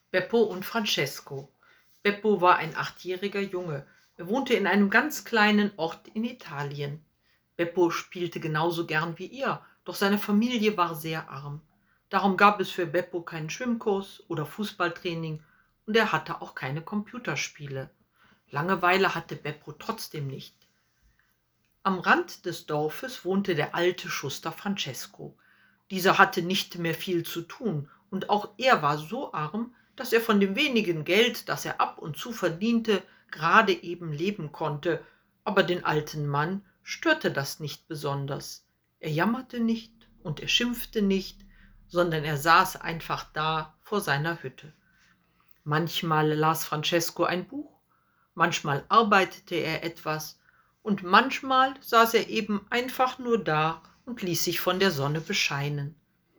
Beppo und Francesco. Beppo war ein 8-jähriger Junge. Er wohnte in einem ganz kleinen Ort in Italien. Beppo spielte genauso gern wie er, doch seine Familie war sehr arm. Darum gab es für Beppo keinen Schwimmkurs oder Fußballtraining und er hatte auch keine Computerspiele. Langeweile hatte Beppo trotzdem nicht. Am Rand des Dorfes wohnte der alte Schuster Francesco. Dieser hatte nicht mehr viel zu tun und auch er war so arm, dass er von dem wenigen Geld, das er ab und zu verdiente, gerade eben leben konnte, aber den alten Mann störte das nicht besonders. Er jammerte nicht und er schimpfte nicht, sondern er saß einfach da vor seiner Hütte. Manchmal las Francesco ein Buch, manchmal arbeitete er etwas und manchmal saß er eben einfach nur da und ließ sich von der Sonne bescheinen.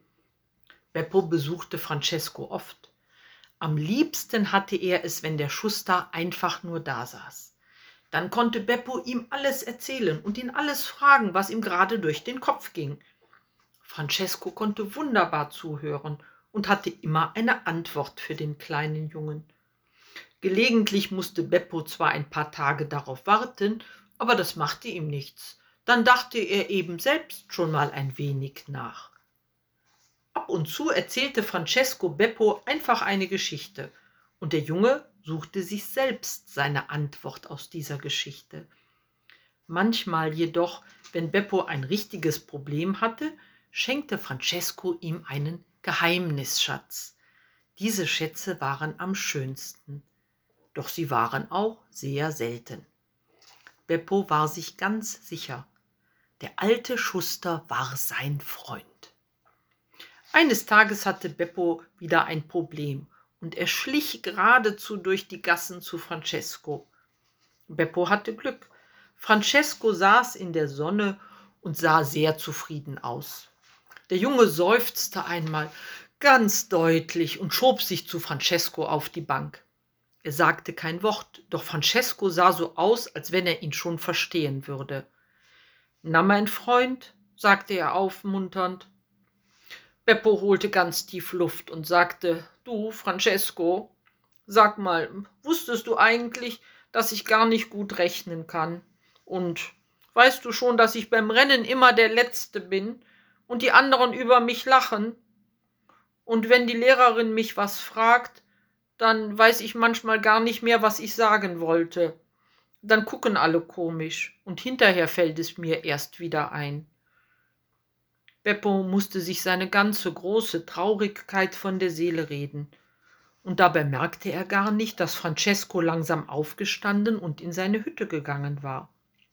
Beppo besuchte Francesco oft. Am liebsten hatte er es, wenn der Schuster einfach nur da saß. Dann konnte Beppo ihm alles erzählen und ihn alles fragen, was ihm gerade durch den Kopf ging. Francesco konnte wunderbar zuhören und hatte immer eine Antwort für den kleinen Jungen. Gelegentlich musste Beppo zwar ein paar Tage darauf warten, aber das machte ihm nichts. Dann dachte er eben selbst schon mal ein wenig nach. Ab und zu erzählte Francesco Beppo einfach eine Geschichte und der Junge suchte sich selbst seine Antwort aus dieser Geschichte. Manchmal jedoch, wenn Beppo ein richtiges Problem hatte, schenkte Francesco ihm einen Geheimnisschatz. Diese Schätze waren am schönsten, doch sie waren auch sehr selten. Beppo war sich ganz sicher, der alte Schuster war sein Freund. Eines Tages hatte Beppo wieder ein Problem und er schlich geradezu durch die Gassen zu Francesco. Beppo hatte Glück. Francesco saß in der Sonne und sah sehr zufrieden aus. Der Junge seufzte einmal ganz deutlich und schob sich zu Francesco auf die Bank. Er sagte kein Wort, doch Francesco sah so aus, als wenn er ihn schon verstehen würde. »Na, mein Freund«, sagte er aufmunternd. Beppo holte ganz tief Luft und sagte, »Du, Francesco, sag mal, wusstest du eigentlich, dass ich gar nicht gut rechnen kann? Und weißt du schon, dass ich beim Rennen immer der Letzte bin und die anderen über mich lachen? Und wenn die Lehrerin mich was fragt, dann weiß ich manchmal gar nicht mehr, was ich sagen wollte. Dann gucken alle komisch und hinterher fällt es mir erst wieder ein.« Beppo musste sich seine ganze große Traurigkeit von der Seele reden. Und dabei merkte er gar nicht, dass Francesco langsam aufgestanden und in seine Hütte gegangen war.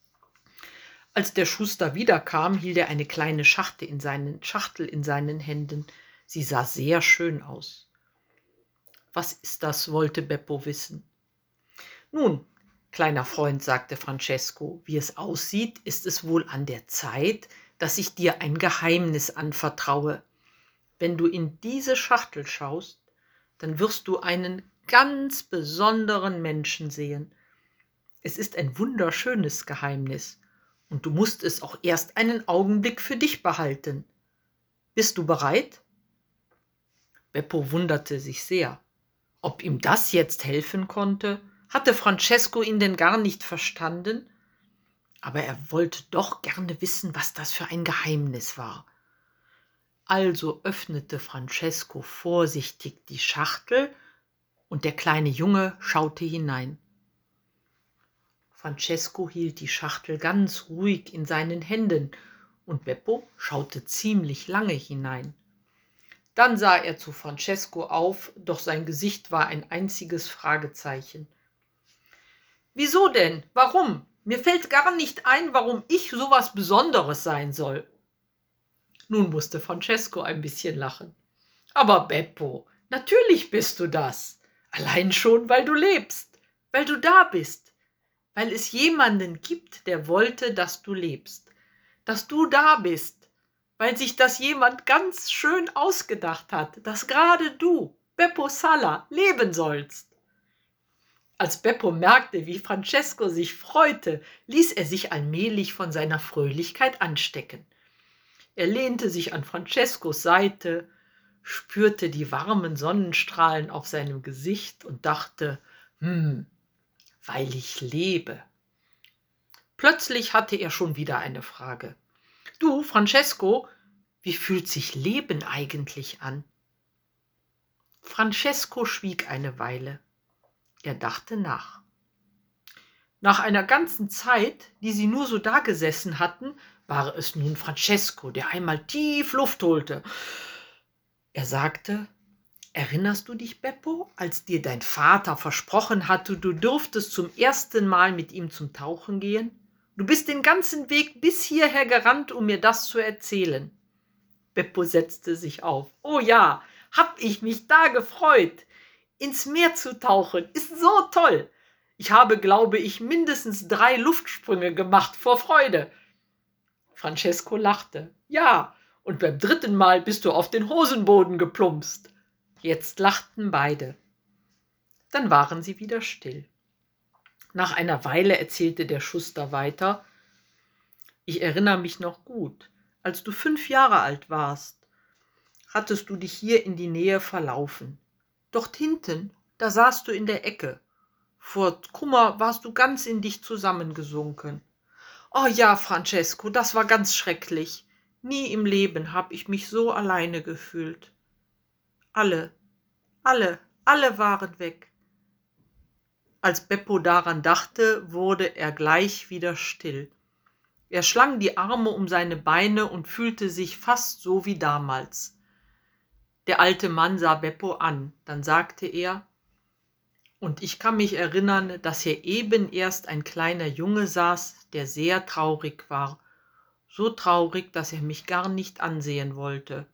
Als der Schuster wiederkam, hielt er eine kleine Schachtel in seinen Händen. Sie sah sehr schön aus. »Was ist das?« wollte Beppo wissen. »Nun, kleiner Freund«, sagte Francesco, »wie es aussieht, ist es wohl an der Zeit, dass ich dir ein Geheimnis anvertraue. Wenn du in diese Schachtel schaust, dann wirst du einen ganz besonderen Menschen sehen. Es ist ein wunderschönes Geheimnis und du musst es auch erst einen Augenblick für dich behalten. Bist du bereit?« Beppo wunderte sich sehr. Ob ihm das jetzt helfen konnte? Hatte Francesco ihn denn gar nicht verstanden? Aber er wollte doch gerne wissen, was das für ein Geheimnis war. Also öffnete Francesco vorsichtig die Schachtel und der kleine Junge schaute hinein. Francesco hielt die Schachtel ganz ruhig in seinen Händen und Beppo schaute ziemlich lange hinein. Dann sah er zu Francesco auf, doch sein Gesicht war ein einziges Fragezeichen. »Wieso denn? Warum? Mir fällt gar nicht ein, warum ich sowas Besonderes sein soll.« Nun musste Francesco ein bisschen lachen. »Aber Beppo, natürlich bist du das. Allein schon, weil du lebst, weil du da bist, weil es jemanden gibt, der wollte, dass du lebst, dass du da bist, weil sich das jemand ganz schön ausgedacht hat, dass gerade du, Beppo Salla, leben sollst.« Als Beppo merkte, wie Francesco sich freute, ließ er sich allmählich von seiner Fröhlichkeit anstecken. Er lehnte sich an Francescos Seite, spürte die warmen Sonnenstrahlen auf seinem Gesicht und dachte, weil ich lebe. Plötzlich hatte er schon wieder eine Frage. Du, Francesco, wie fühlt sich Leben eigentlich an? Francesco schwieg eine Weile. Er dachte nach. Nach einer ganzen Zeit, die sie nur so dagesessen hatten, war es nun Francesco, der einmal tief Luft holte. Er sagte, erinnerst du dich, Beppo, als dir dein Vater versprochen hatte, du dürftest zum ersten Mal mit ihm zum Tauchen gehen? Du bist den ganzen Weg bis hierher gerannt, um mir das zu erzählen. Beppo setzte sich auf. Oh ja, hab ich mich da gefreut. Ins Meer zu tauchen ist so toll. Ich habe, glaube ich, mindestens 3 Luftsprünge gemacht vor Freude. Francesco lachte. Ja, und beim 3. Mal bist du auf den Hosenboden geplumpst. Jetzt lachten beide. Dann waren sie wieder still. Nach einer Weile erzählte der Schuster weiter. Ich erinnere mich noch gut. Als du 5 Jahre alt warst, hattest du dich hier in die Nähe verlaufen. Dort hinten, da saßt du in der Ecke. Vor Kummer warst du ganz in dich zusammengesunken. Oh ja, Francesco, das war ganz schrecklich. Nie im Leben habe ich mich so alleine gefühlt. Alle waren weg. Als Beppo daran dachte, wurde er gleich wieder still. Er schlang die Arme um seine Beine und fühlte sich fast so wie damals. Der alte Mann sah Beppo an, dann sagte er, und ich kann mich erinnern, dass hier eben erst ein kleiner Junge saß, der sehr traurig war, so traurig, dass er mich gar nicht ansehen wollte.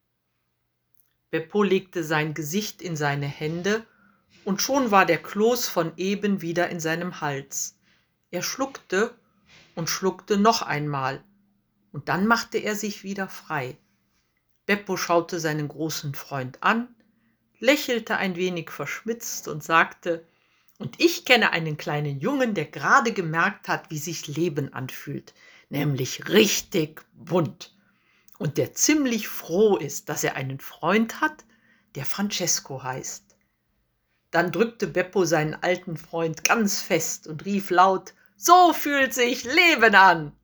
Beppo legte sein Gesicht in seine Hände, und schon war der Kloß von eben wieder in seinem Hals. Er schluckte und schluckte noch einmal, und dann machte er sich wieder frei. Beppo schaute seinen großen Freund an, lächelte ein wenig verschmitzt und sagte, und ich kenne einen kleinen Jungen, der gerade gemerkt hat, wie sich Leben anfühlt, nämlich richtig bunt, und der ziemlich froh ist, dass er einen Freund hat, der Francesco heißt. Dann drückte Beppo seinen alten Freund ganz fest und rief laut, so fühlt sich Leben an!